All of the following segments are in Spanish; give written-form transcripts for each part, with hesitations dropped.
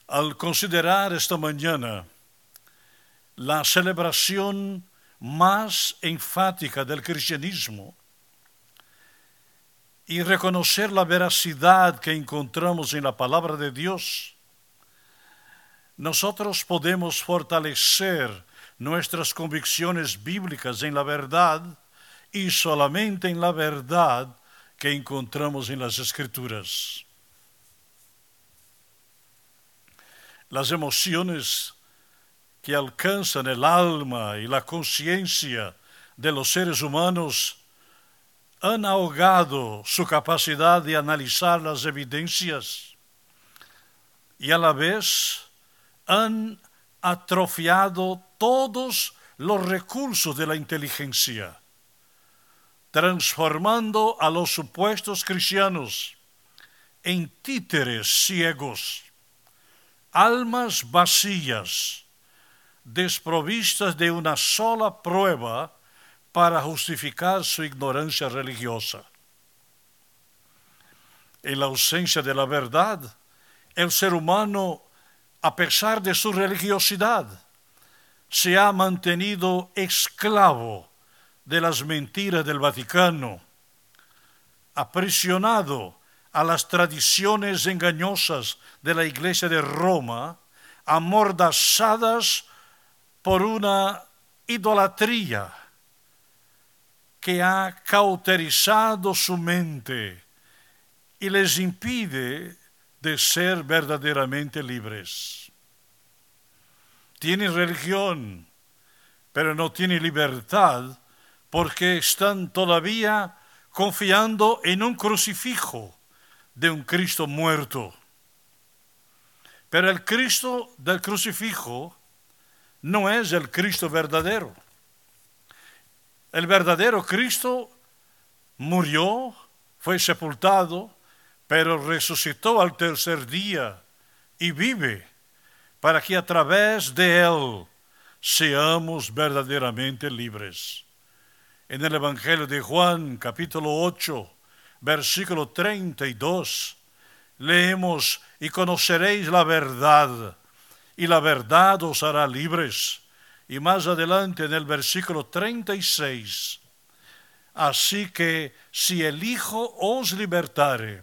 Al considerar esta mañana la celebración más enfática del cristianismo y reconocer la veracidad que encontramos en la palabra de Dios, nosotros podemos fortalecer nuestras convicciones bíblicas en la verdad y solamente en la verdad que encontramos en las Escrituras. Las emociones que alcanzan el alma y la conciencia de los seres humanos han ahogado su capacidad de analizar las evidencias y a la vez han atrofiado todos los recursos de la inteligencia, transformando a los supuestos cristianos en títeres ciegos, almas vacías, desprovistas de una sola prueba para justificar su ignorancia religiosa. En la ausencia de la verdad, el ser humano, a pesar de su religiosidad, se ha mantenido esclavo de las mentiras del Vaticano, aprisionado a las tradiciones engañosas de la Iglesia de Roma, amordazadas por una idolatría que ha cauterizado su mente y les impide de ser verdaderamente libres. Tienen religión, pero no tienen libertad porque están todavía confiando en un crucifijo de un Cristo muerto. Pero el Cristo del crucifijo no es el Cristo verdadero. El verdadero Cristo murió, fue sepultado, pero resucitó al tercer día y vive para que a través de Él seamos verdaderamente libres. En el Evangelio de Juan, capítulo 8, versículo 32, leemos: y conoceréis la verdad, y la verdad os hará libres. Y más adelante en el versículo 36, así que si el Hijo os libertare,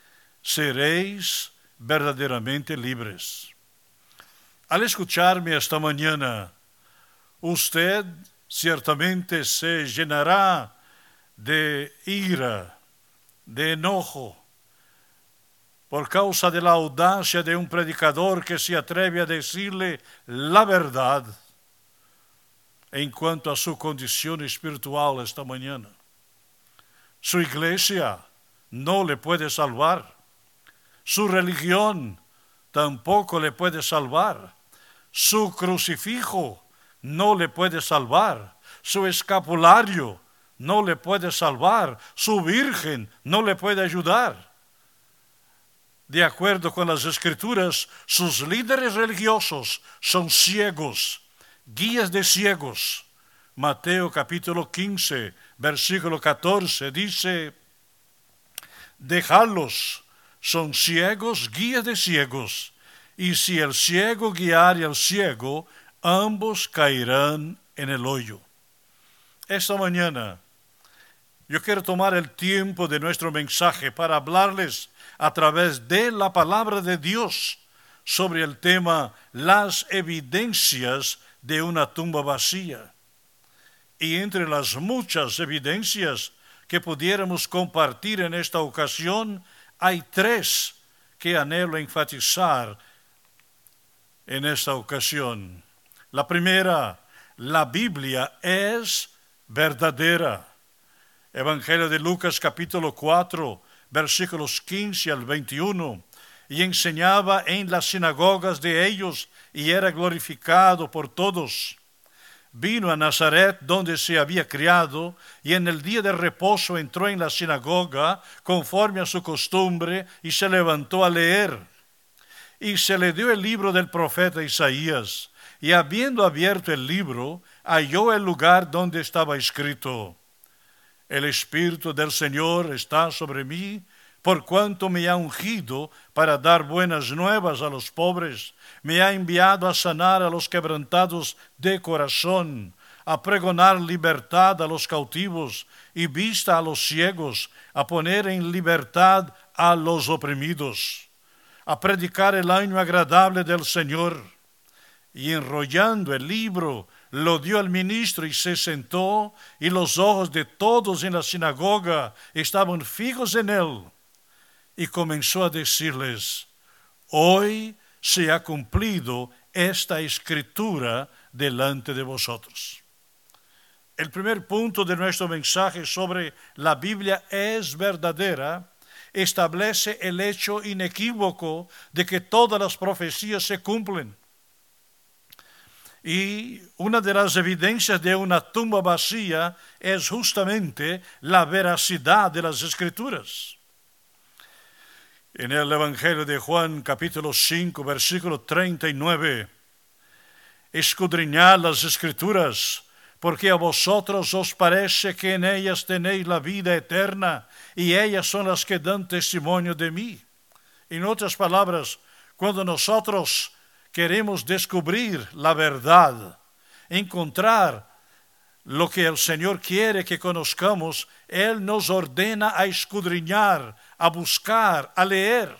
seréis verdaderamente libres. Al escucharme esta mañana, usted ciertamente se llenará de ira, de enojo, por causa de la audacia de un predicador que se atreve a decirle la verdad en cuanto a su condición espiritual esta mañana. Su iglesia no le puede salvar. Su religión tampoco le puede salvar. Su crucifijo no le puede salvar. Su escapulario no le puede salvar. Su virgen no le puede ayudar. De acuerdo con las Escrituras, sus líderes religiosos son ciegos, guías de ciegos. Mateo capítulo 15, versículo 14 dice: dejadlos, son ciegos, guías de ciegos, y si el ciego guiare al ciego, ambos caerán en el hoyo. Esta mañana yo quiero tomar el tiempo de nuestro mensaje para hablarles a través de la palabra de Dios sobre el tema las evidencias de una tumba vacía. Y entre las muchas evidencias que pudiéramos compartir en esta ocasión, hay tres que anhelo enfatizar en esta ocasión. La primera, la Biblia es verdadera. Evangelio de Lucas capítulo 4, versículos 15 al 21. Y enseñaba en las sinagogas de ellos y era glorificado por todos. Vino a Nazaret, donde se había criado, y en el día de reposo entró en la sinagoga, conforme a su costumbre, y se levantó a leer. Y se le dio el libro del profeta Isaías, y habiendo abierto el libro, halló el lugar donde estaba escrito: el Espíritu del Señor está sobre mí, por cuanto me ha ungido para dar buenas nuevas a los pobres, me ha enviado a sanar a los quebrantados de corazón, a pregonar libertad a los cautivos y vista a los ciegos, a poner en libertad a los oprimidos, a predicar el año agradable del Señor. Y enrollando el libro, lo dio al ministro y se sentó, y los ojos de todos en la sinagoga estaban fijos en él. Y comenzó a decirles: hoy se ha cumplido esta escritura delante de vosotros. El primer punto de nuestro mensaje sobre la Biblia es verdadera establece el hecho inequívoco de que todas las profecías se cumplen. Y una de las evidencias de una tumba vacía es justamente la veracidad de las Escrituras. En el Evangelio de Juan, capítulo 5, versículo 39, escudriñad las Escrituras, porque a vosotros os parece que en ellas tenéis la vida eterna, y ellas son las que dan testimonio de mí. En otras palabras, cuando nosotros queremos descubrir la verdad, encontrar lo que el Señor quiere que conozcamos, Él nos ordena a escudriñar, a buscar, a leer.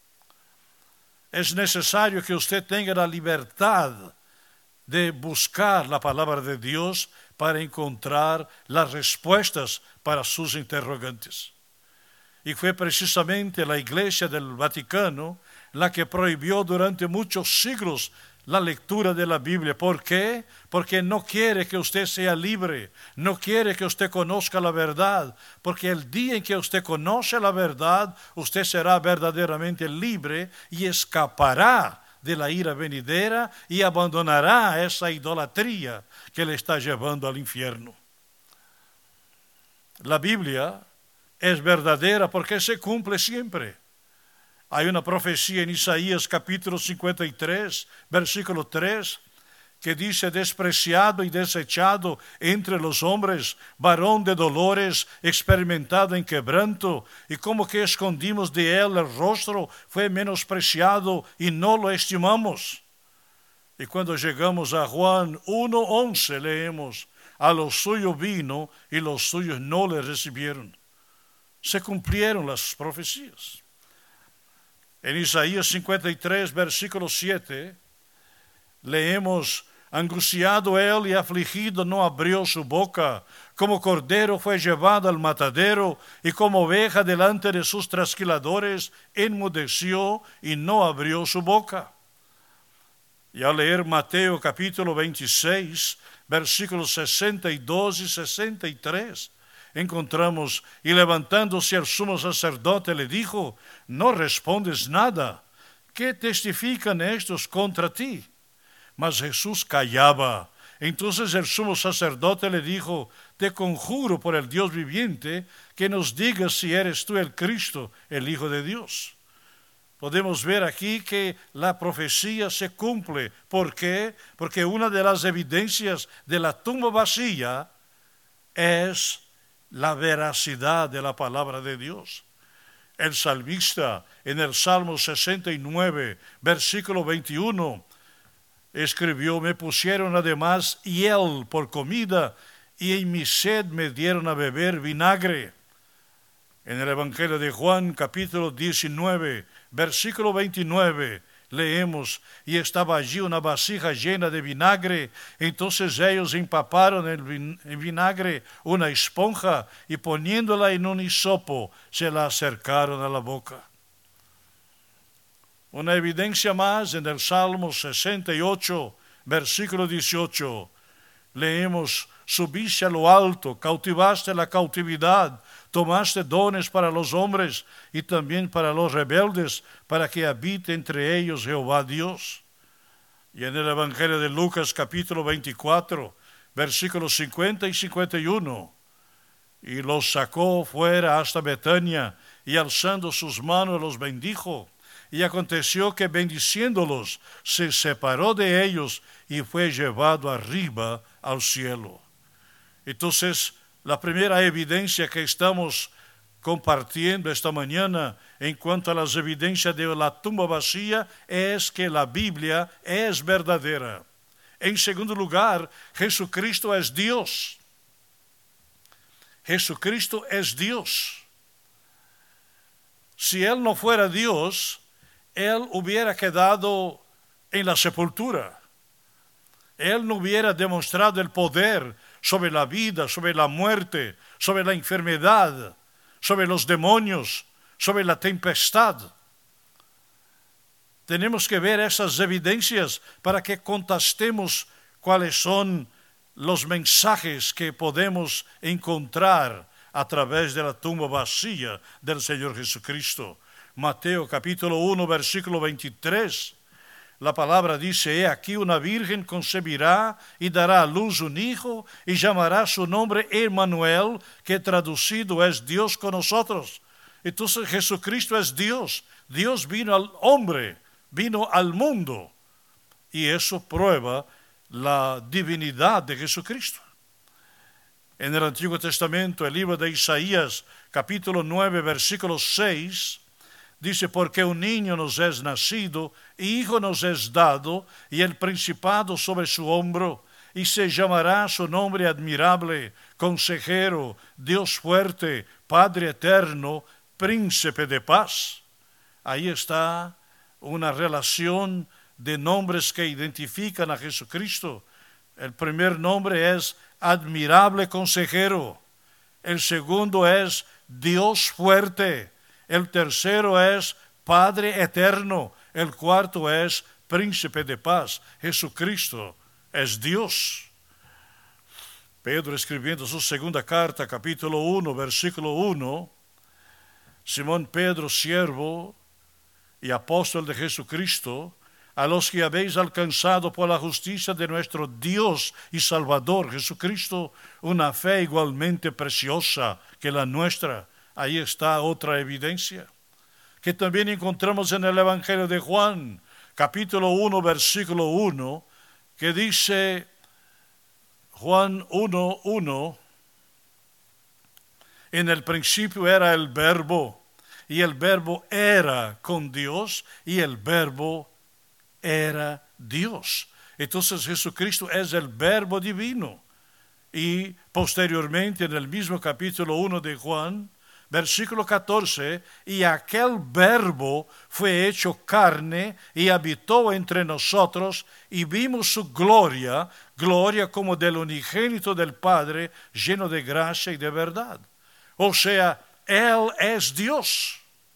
Es necesario que usted tenga la libertad de buscar la palabra de Dios para encontrar las respuestas para sus interrogantes. Y fue precisamente la Iglesia del Vaticano la que prohibió durante muchos siglos la lectura de la Biblia. ¿Por qué? Porque no quiere que usted sea libre, no quiere que usted conozca la verdad, porque el día en que usted conoce la verdad, usted será verdaderamente libre y escapará de la ira venidera y abandonará esa idolatría que le está llevando al infierno. La Biblia es verdadera porque se cumple siempre. Hay una profecía en Isaías capítulo 53, versículo 3, que dice: despreciado y desechado entre los hombres, varón de dolores, experimentado en quebranto, y como que escondimos de él el rostro, fue menospreciado y no lo estimamos. Y cuando llegamos a Juan 1:11 leemos: a los suyos vino y los suyos no le recibieron. Se cumplieron las profecías. En Isaías 53, versículo 7, leemos: angustiado él y afligido no abrió su boca, como cordero fue llevado al matadero, y como oveja delante de sus trasquiladores, enmudeció y no abrió su boca. Y al leer Mateo capítulo 26, versículos 62 y 63, encontramos: y levantándose el sumo sacerdote le dijo: no respondes nada, ¿qué testifican estos contra ti? Mas Jesús callaba. Entonces el sumo sacerdote le dijo: te conjuro por el Dios viviente que nos digas si eres tú el Cristo, el Hijo de Dios. Podemos ver aquí que la profecía se cumple. ¿Por qué? Porque una de las evidencias de la tumba vacía es la veracidad de la palabra de Dios. El salmista en el Salmo 69, versículo 21, escribió: me pusieron además hiel por comida, y en mi sed me dieron a beber vinagre. En el Evangelio de Juan, capítulo 19, versículo 29, leemos: y estaba allí una vasija llena de vinagre. Entonces ellos empaparon en vinagre una esponja y poniéndola en un hisopo se la acercaron a la boca. Una evidencia más en el Salmo 68, versículo 18, leemos: subiste a lo alto, cautivaste la cautividad, tomaste dones para los hombres y también para los rebeldes, para que habite entre ellos Jehová Dios. Y en el Evangelio de Lucas capítulo 24, versículos 50 y 51, y los sacó fuera hasta Betania, y alzando sus manos los bendijo. Y aconteció que bendiciéndolos se separó de ellos y fue llevado arriba al cielo. Entonces, la primera evidencia que estamos compartiendo esta mañana en cuanto a las evidencias de la tumba vacía es que la Biblia es verdadera. En segundo lugar, Jesucristo es Dios. Jesucristo es Dios. Si Él no fuera Dios, Él hubiera quedado en la sepultura. Él no hubiera demostrado el poder sobre la vida, sobre la muerte, sobre la enfermedad, sobre los demonios, sobre la tempestad. Tenemos que ver esas evidencias para que contrastemos cuáles son los mensajes que podemos encontrar a través de la tumba vacía del Señor Jesucristo. Mateo capítulo 1, versículo 23. La palabra dice: he aquí una virgen concebirá y dará a luz un hijo y llamará su nombre Emmanuel, que traducido es Dios con nosotros. Entonces Jesucristo es Dios. Dios vino al hombre, vino al mundo. Y eso prueba la divinidad de Jesucristo. En el Antiguo Testamento, el libro de Isaías, capítulo 9, versículo 6, dice: porque un niño nos es nacido, hijo nos es dado, y el principado sobre su hombro, y se llamará su nombre admirable, consejero, Dios fuerte, Padre eterno, príncipe de paz. Ahí está una relación de nombres que identifican a Jesucristo. El primer nombre es admirable consejero. El segundo es Dios fuerte. El tercero es Padre eterno. El cuarto es Príncipe de paz. Jesucristo es Dios. Pedro, escribiendo su segunda carta, capítulo 1, versículo 1, Simón Pedro, siervo y apóstol de Jesucristo, a los que habéis alcanzado por la justicia de nuestro Dios y Salvador Jesucristo una fe igualmente preciosa que la nuestra. Ahí está otra evidencia, que también encontramos en el Evangelio de Juan, capítulo 1, versículo 1, que dice, Juan 1, 1, en el principio era el Verbo, y el Verbo era con Dios, y el Verbo era Dios. Entonces Jesucristo es el Verbo divino. Y posteriormente en el mismo capítulo 1 de Juan, versículo 14, y aquel Verbo fue hecho carne y habitó entre nosotros, y vimos su gloria, gloria como del unigénito del Padre, lleno de gracia y de verdad. O sea, Él es Dios.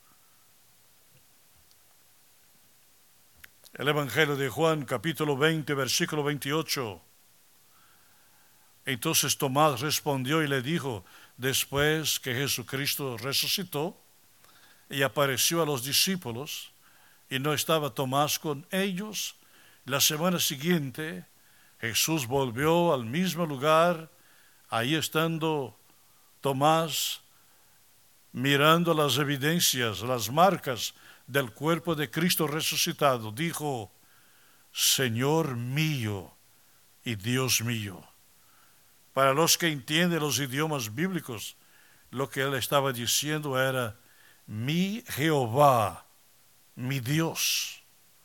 El Evangelio de Juan, capítulo 20, versículo 28. Entonces Tomás respondió y le dijo, después que Jesucristo resucitó y apareció a los discípulos, y no estaba Tomás con ellos, la semana siguiente Jesús volvió al mismo lugar, ahí estando Tomás mirando las evidencias, las marcas del cuerpo de Cristo resucitado, dijo, Señor mío y Dios mío. Para los que entienden los idiomas bíblicos, lo que él estaba diciendo era, mi Jehová, mi Dios.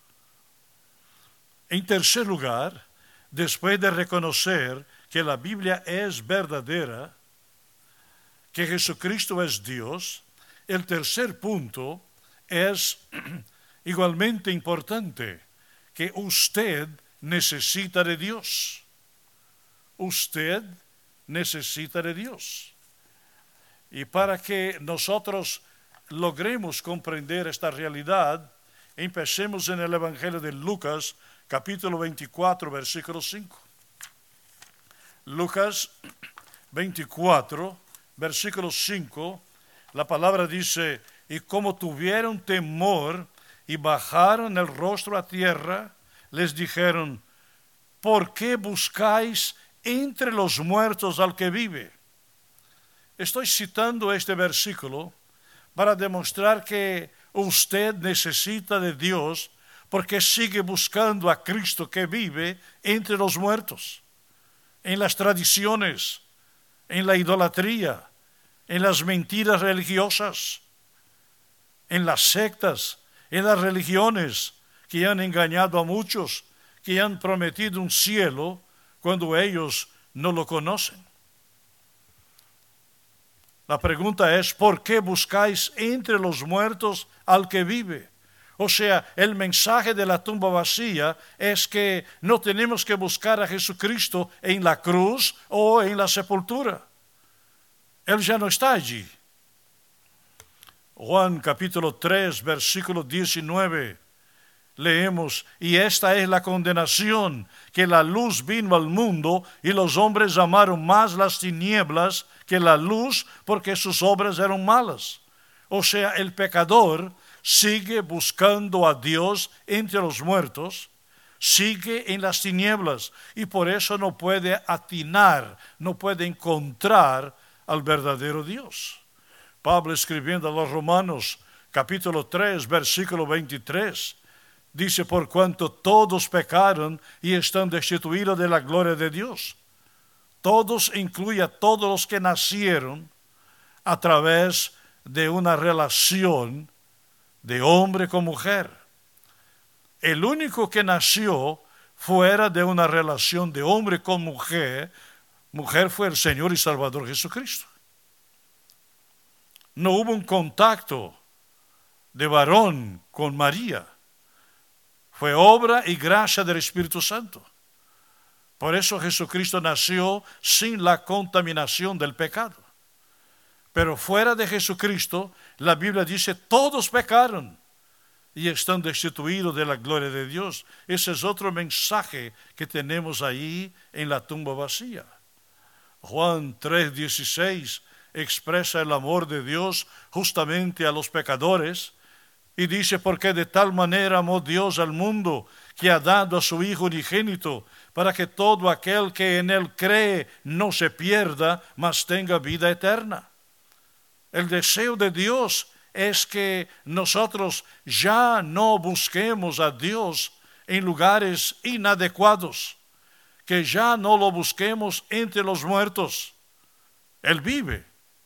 En tercer lugar, después de reconocer que la Biblia es verdadera, que Jesucristo es Dios, el tercer punto es igualmente importante, que usted necesita de Dios. Usted necesita de Dios. Y para que nosotros logremos comprender esta realidad, empecemos en el Evangelio de Lucas, capítulo 24, versículo 5. Lucas 24, versículo 5, la palabra dice, y como tuvieron temor y bajaron el rostro a tierra, les dijeron, ¿por qué buscáis entre los muertos al que vive? Estoy citando este versículo para demostrar que usted necesita de Dios porque sigue buscando a Cristo que vive entre los muertos, en las tradiciones, en la idolatría, en las mentiras religiosas, en las sectas, en las religiones que han engañado a muchos, que han prometido un cielo cuando ellos no lo conocen. La pregunta es, ¿por qué buscáis entre los muertos al que vive? O sea, el mensaje de la tumba vacía es que no tenemos que buscar a Jesucristo en la cruz o en la sepultura. Él ya no está allí. Juan capítulo 3, versículo 19, leemos, y esta es la condenación, que la luz vino al mundo y los hombres amaron más las tinieblas que la luz porque sus obras eran malas. O sea, el pecador sigue buscando a Dios entre los muertos, sigue en las tinieblas y por eso no puede atinar, no puede encontrar al verdadero Dios. Pablo, escribiendo a los Romanos, capítulo 3, versículo 23, dice, por cuanto todos pecaron y están destituidos de la gloria de Dios. Todos incluye a todos los que nacieron a través de una relación de hombre con mujer. El único que nació fuera de una relación de hombre con mujer fue el Señor y Salvador Jesucristo. No hubo un contacto de varón con María. Fue obra y gracia del Espíritu Santo. Por eso Jesucristo nació sin la contaminación del pecado. Pero fuera de Jesucristo, la Biblia dice, todos pecaron y están destituidos de la gloria de Dios. Ese es otro mensaje que tenemos ahí en la tumba vacía. Juan 3:16 expresa el amor de Dios justamente a los pecadores y dice, porque de tal manera amó Dios al mundo que ha dado a su Hijo unigénito para que todo aquel que en él cree no se pierda, mas tenga vida eterna. El deseo de Dios es que nosotros ya no busquemos a Dios en lugares inadecuados, que ya no lo busquemos entre los muertos. Él vive.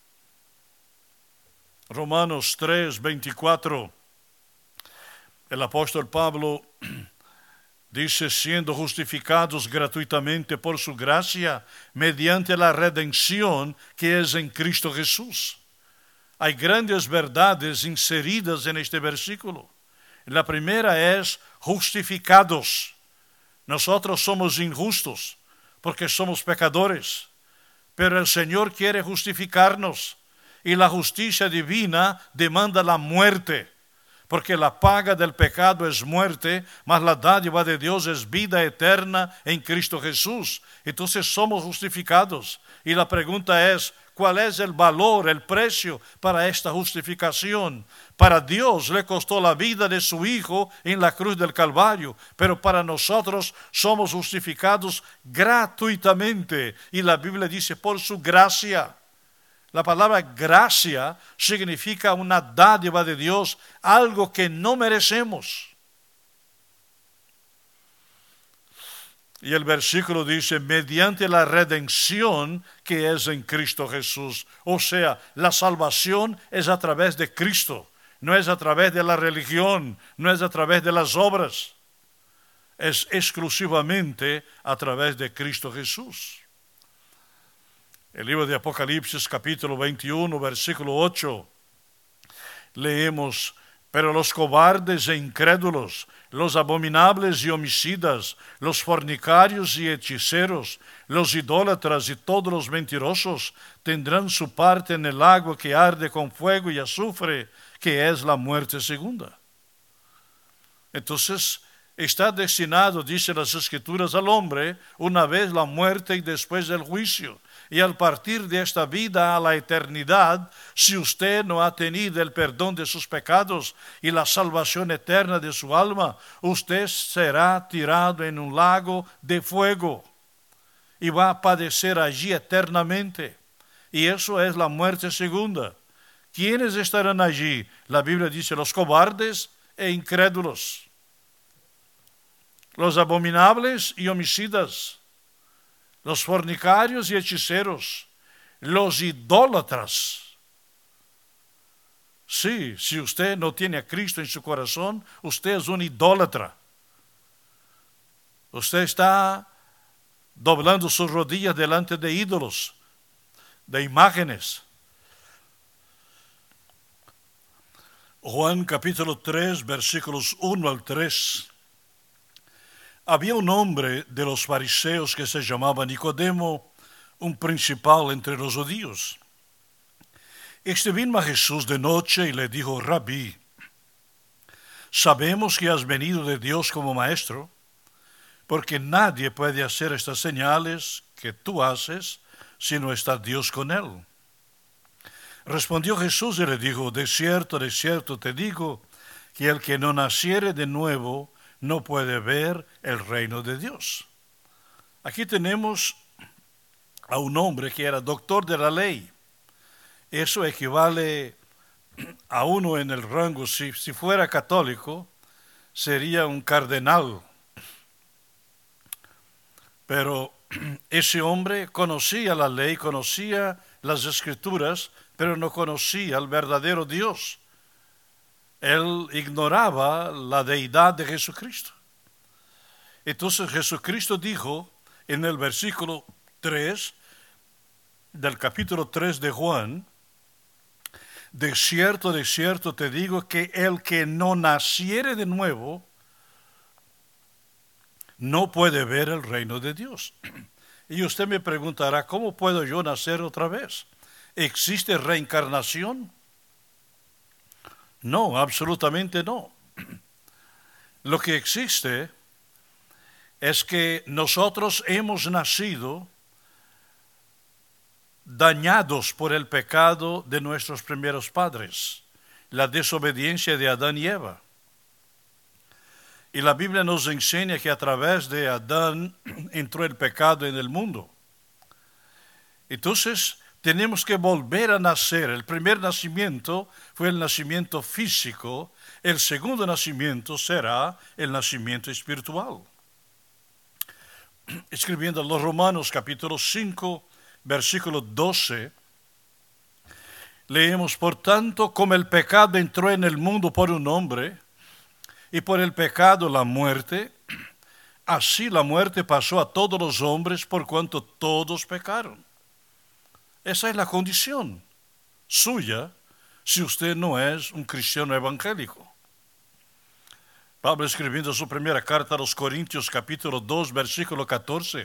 Romanos 3:24. El apóstol Pablo dice, siendo justificados gratuitamente por su gracia, mediante la redención que es en Cristo Jesús. Hay grandes verdades inseridas en este versículo. La primera es justificados. Nosotros somos injustos porque somos pecadores, pero el Señor quiere justificarnos y la justicia divina demanda la muerte, porque la paga del pecado es muerte, mas la dádiva de Dios es vida eterna en Cristo Jesús. Entonces somos justificados y la pregunta es, ¿cuál es el valor, el precio para esta justificación? Para Dios le costó la vida de su Hijo en la cruz del Calvario, pero para nosotros somos justificados gratuitamente. Y la Biblia dice, por su gracia. La palabra gracia significa una dádiva de Dios, algo que no merecemos. Y el versículo dice, mediante la redención que es en Cristo Jesús. O sea, la salvación es a través de Cristo. No es a través de la religión, no es a través de las obras. Es exclusivamente a través de Cristo Jesús. El libro de Apocalipsis, capítulo 21, versículo 8, leemos, pero los cobardes e incrédulos, los abominables y homicidas, los fornicarios y hechiceros, los idólatras y todos los mentirosos tendrán su parte en el lago que arde con fuego y azufre, que es la muerte segunda. Entonces, está destinado, dice las Escrituras, al hombre una vez la muerte y después el juicio. Y al partir de esta vida a la eternidad, si usted no ha tenido el perdón de sus pecados y la salvación eterna de su alma, usted será tirado en un lago de fuego y va a padecer allí eternamente. Y eso es la muerte segunda. ¿Quiénes estarán allí? La Biblia dice, los cobardes e incrédulos, los abominables y homicidas, los fornicarios y hechiceros, los idólatras. Sí, si usted no tiene a Cristo en su corazón, usted es un idólatra. Usted está doblando sus rodillas delante de ídolos, de imágenes. Juan capítulo 3, versículos 1 al 3. Había un hombre de los fariseos que se llamaba Nicodemo, un principal entre los judíos. Este vino a Jesús de noche y le dijo: Rabí, sabemos que has venido de Dios como maestro, porque nadie puede hacer estas señales que tú haces si no está Dios con él. Respondió Jesús y le dijo: de cierto te digo, que el que no naciere de nuevo no puede ver el reino de Dios. Aquí tenemos a un hombre que era doctor de la ley. Eso equivale a uno en el rango, si fuera católico, sería un cardenal. Pero ese hombre conocía la ley, conocía las escrituras, pero no conocía al verdadero Dios. Él ignoraba la deidad de Jesucristo. Entonces Jesucristo dijo en el versículo 3 del capítulo 3 de Juan: de cierto te digo que el que no naciere de nuevo no puede ver el reino de Dios. Y usted me preguntará: ¿cómo puedo yo nacer otra vez? ¿Existe reencarnación? No, absolutamente no. Lo que existe es que nosotros hemos nacido dañados por el pecado de nuestros primeros padres, la desobediencia de Adán y Eva. Y la Biblia nos enseña que a través de Adán entró el pecado en el mundo. Entonces, tenemos que volver a nacer. El primer nacimiento fue el nacimiento físico. El segundo nacimiento será el nacimiento espiritual. Escribiendo a los Romanos capítulo 5, versículo 12, leemos: por tanto, como el pecado entró en el mundo por un hombre, y por el pecado la muerte, así la muerte pasó a todos los hombres por cuanto todos pecaron. Esa es la condición suya si usted no es un cristiano evangélico. Pablo, escribiendo su primera carta a los Corintios capítulo 2, versículo 14,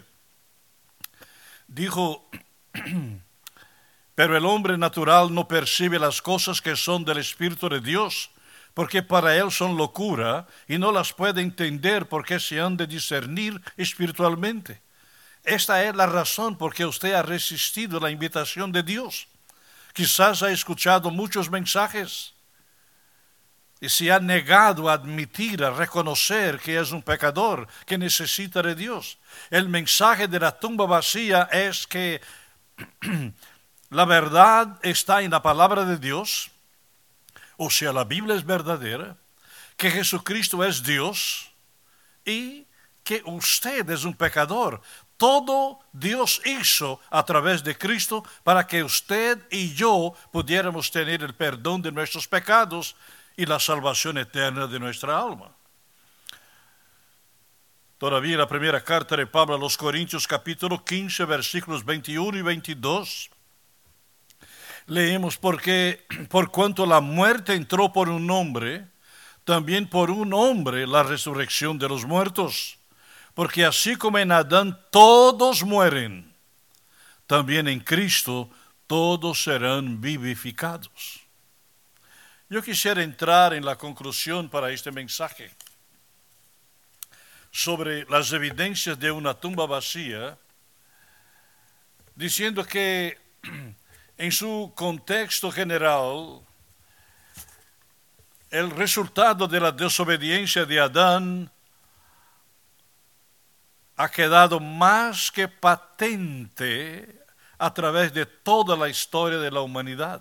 dijo: pero el hombre natural no percibe las cosas que son del Espíritu de Dios, porque para él son locura y no las puede entender porque se han de discernir espiritualmente. Esta es la razón por que usted ha resistido la invitación de Dios. Quizás ha escuchado muchos mensajes y se ha negado a admitir, a reconocer que es un pecador, que necesita de Dios. El mensaje de la tumba vacía es que la verdad está en la palabra de Dios, o sea, la Biblia es verdadera, que Jesucristo es Dios y que usted es un pecador. Todo Dios hizo a través de Cristo para que usted y yo pudiéramos tener el perdón de nuestros pecados y la salvación eterna de nuestra alma. Todavía en la primera carta de Pablo a los Corintios capítulo 15, versículos 21 y 22, leemos: porque por cuanto la muerte entró por un hombre, también por un hombre la resurrección de los muertos. Porque así como en Adán todos mueren, también en Cristo todos serán vivificados. Yo quisiera entrar en la conclusión para este mensaje sobre las evidencias de una tumba vacía, diciendo que en su contexto general, el resultado de la desobediencia de Adán ha quedado más que patente a través de toda la historia de la humanidad.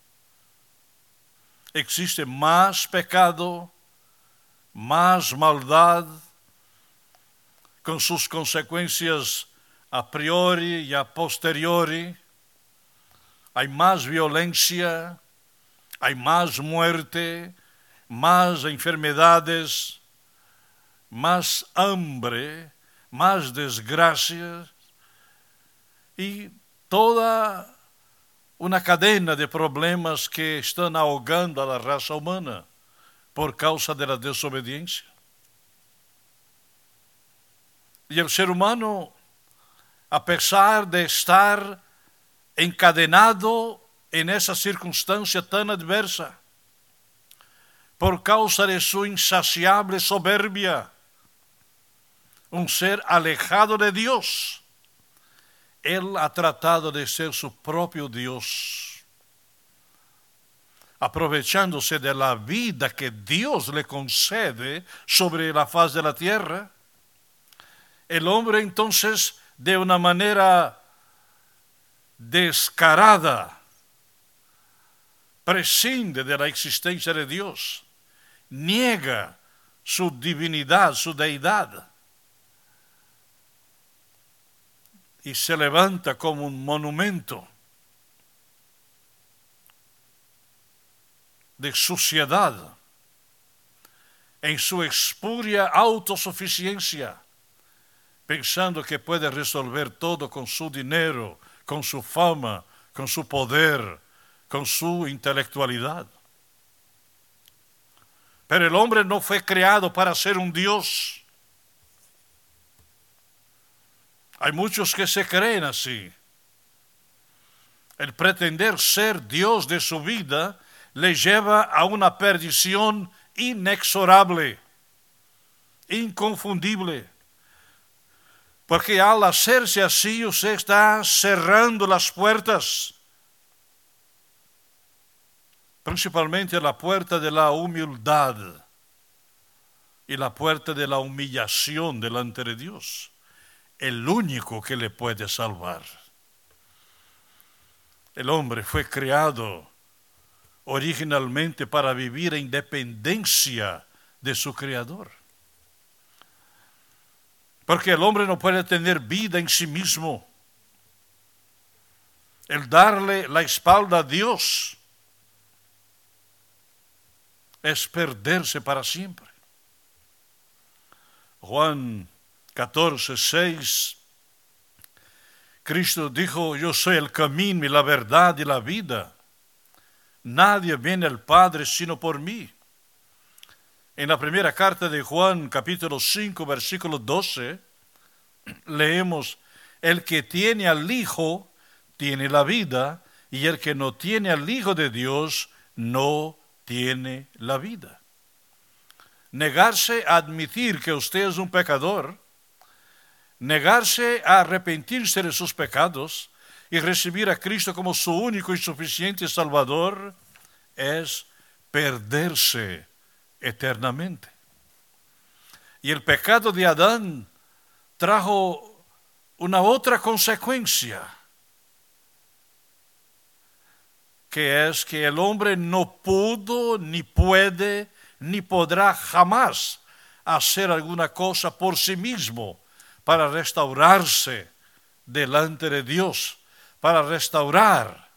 Existe más pecado, más maldad, con sus consecuencias a priori y a posteriori. Hay más violencia, Hay más muerte, más enfermedades, más hambre, más desgracias y toda una cadena de problemas que están ahogando a la raza humana por causa de la desobediencia. Y el ser humano, a pesar de estar encadenado en esa circunstancia tan adversa, por causa de su insaciable soberbia, un ser alejado de Dios, él ha tratado de ser su propio Dios, aprovechándose de la vida que Dios le concede sobre la faz de la tierra. El hombre entonces, de una manera descarada, prescinde de la existencia de Dios, niega su divinidad, su deidad, y se levanta como un monumento de suciedad en su espuria autosuficiencia, pensando que puede resolver todo con su dinero, con su fama, con su poder, con su intelectualidad. Pero el hombre no fue creado para ser un Dios. Hay muchos que se creen así. El pretender ser Dios de su vida le lleva a una perdición inexorable, inconfundible. Porque al hacerse así, usted está cerrando las puertas, principalmente la puerta de la humildad y la puerta de la humillación delante de Dios, el único que le puede salvar. El hombre fue creado originalmente para vivir en dependencia de su Creador. Porque el hombre no puede tener vida en sí mismo. El darle la espalda a Dios es perderse para siempre. Juan 14:6, Cristo dijo: yo soy el camino y la verdad y la vida. Nadie viene al Padre sino por mí. En la primera carta de Juan, capítulo 5, versículo 12, leemos: el que tiene al Hijo tiene la vida, y el que no tiene al Hijo de Dios no tiene la vida. Negarse a admitir que usted es un pecador, negarse a arrepentirse de sus pecados y recibir a Cristo como su único y suficiente Salvador, es perderse eternamente. Y el pecado de Adán trajo una otra consecuencia, que es que el hombre no pudo, ni puede, ni podrá jamás hacer alguna cosa por sí mismo para restaurarse delante de Dios, para restaurar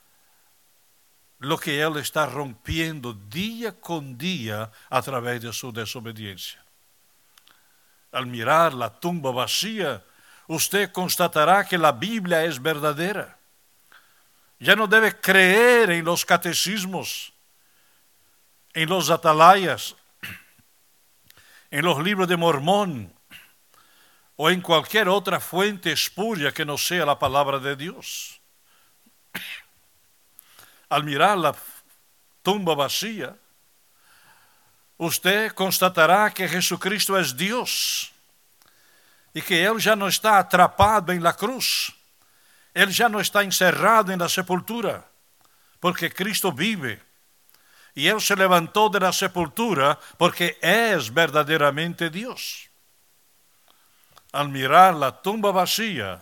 lo que él está rompiendo día con día a través de su desobediencia. Al mirar la tumba vacía, usted constatará que la Biblia es verdadera. Ya no debe creer en los catecismos, en los atalayas, en los libros de Mormón o en cualquier otra fuente espuria que no sea la palabra de Dios. Al mirar la tumba vacía, usted constatará que Jesucristo es Dios y que Él ya no está atrapado en la cruz. Él ya no está encerrado en la sepultura, porque Cristo vive. Y Él se levantó de la sepultura porque es verdaderamente Dios. Al mirar la tumba vacía,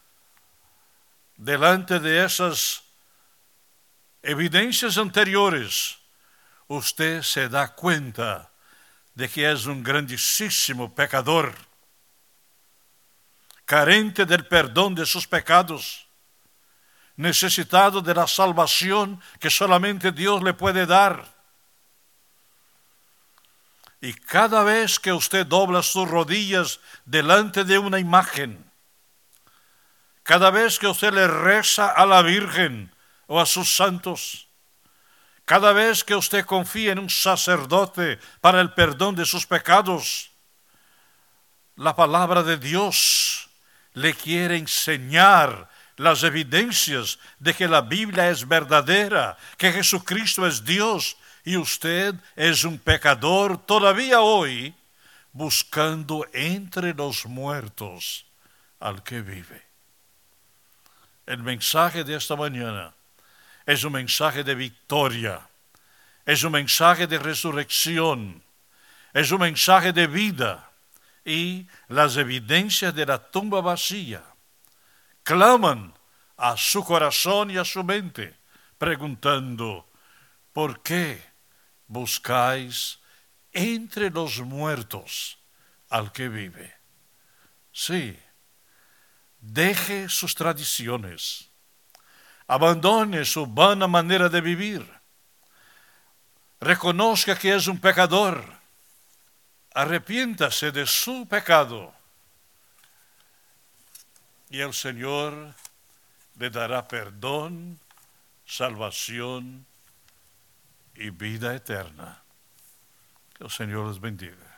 delante de esas evidencias anteriores, usted se da cuenta de que es un grandísimo pecador, carente del perdón de sus pecados, necesitado de la salvación que solamente Dios le puede dar. Y cada vez que usted dobla sus rodillas delante de una imagen, cada vez que usted le reza a la Virgen o a sus santos, cada vez que usted confía en un sacerdote para el perdón de sus pecados, la palabra de Dios le quiere enseñar las evidencias de que la Biblia es verdadera, que Jesucristo es Dios y usted es un pecador todavía hoy, buscando entre los muertos al que vive. El mensaje de esta mañana es un mensaje de victoria, es un mensaje de resurrección, es un mensaje de vida, y las evidencias de la tumba vacía claman a su corazón y a su mente, preguntando: ¿por qué buscáis entre los muertos al que vive? Sí, deje sus tradiciones, abandone su vana manera de vivir, reconozca que es un pecador, arrepiéntase de su pecado y el Señor le dará perdón, salvación y vida eterna. Que el Señor les bendiga.